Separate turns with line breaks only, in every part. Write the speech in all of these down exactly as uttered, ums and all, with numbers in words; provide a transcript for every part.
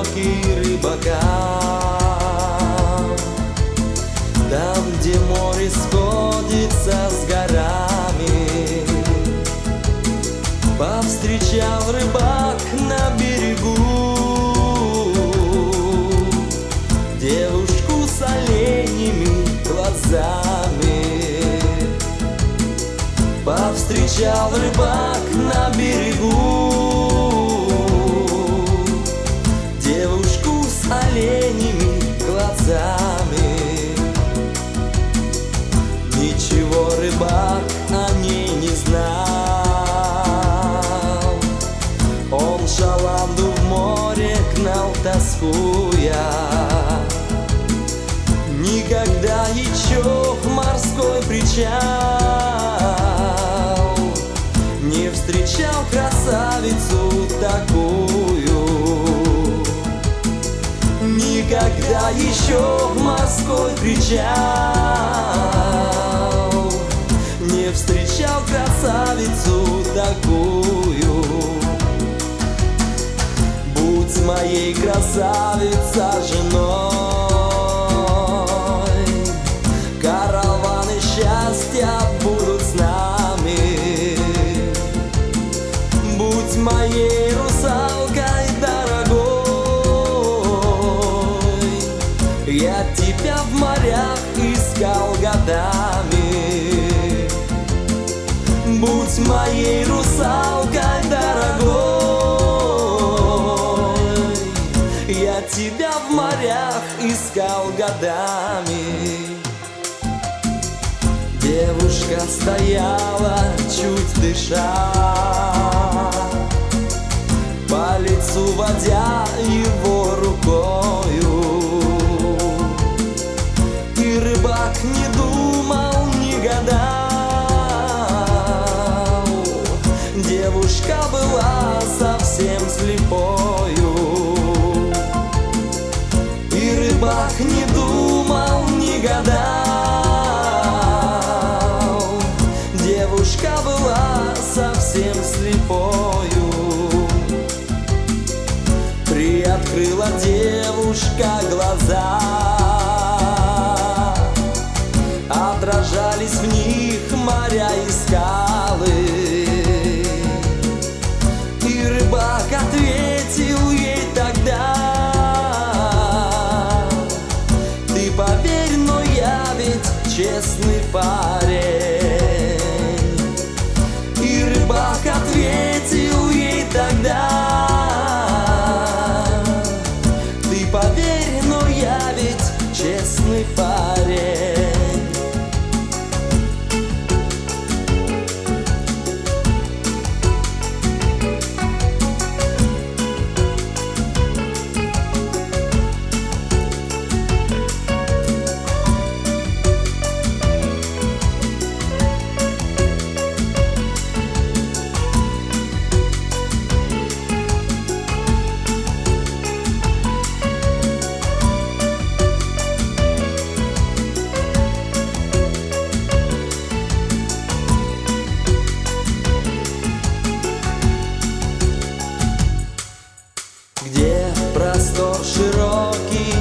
широкий рыбакам, там, где море сходится с горами. Повстречал рыбак на берегу девушку с оленями глазами. Повстречал рыбак на берегу девушку с оленями глазами. Ничего рыбак о ней не знал, он шаланду в море гнал, тоскуя. Никогда еще в морской причал не встречал красавицу такую. Никогда еще в морской причал не встречал красавицу такую. Будь моей красавица женой, караваны счастья будут с нами. Будь моей русалкой дорогой, я тебя в морях искал годами. Будь моей русалкой дорогой, я тебя в морях искал годами. Девушка стояла, чуть дыша, по лицу водя его рукою. И рыбак не думал, не гадал, девушка была совсем слепою. И рыбак не думал, не гадал, девушка была совсем слепою. Приоткрыла девушка глаза, отражались в них моря и скалы. И рыбак ответил ей тогда: ты поверь, но я ведь честный парень. И рыбак ответил ей тогда: ты поверь, но я ведь честный парень. Где простор широкий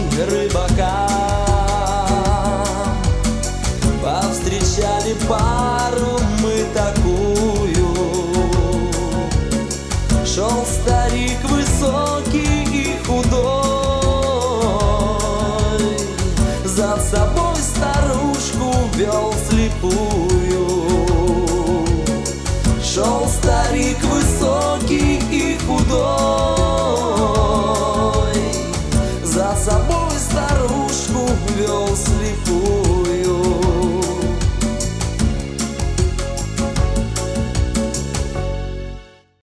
рыбакам, повстречали пару мы такую. Шел старик высокий и худой, за собой старушку вел слепую. Шел старик высокий и худой,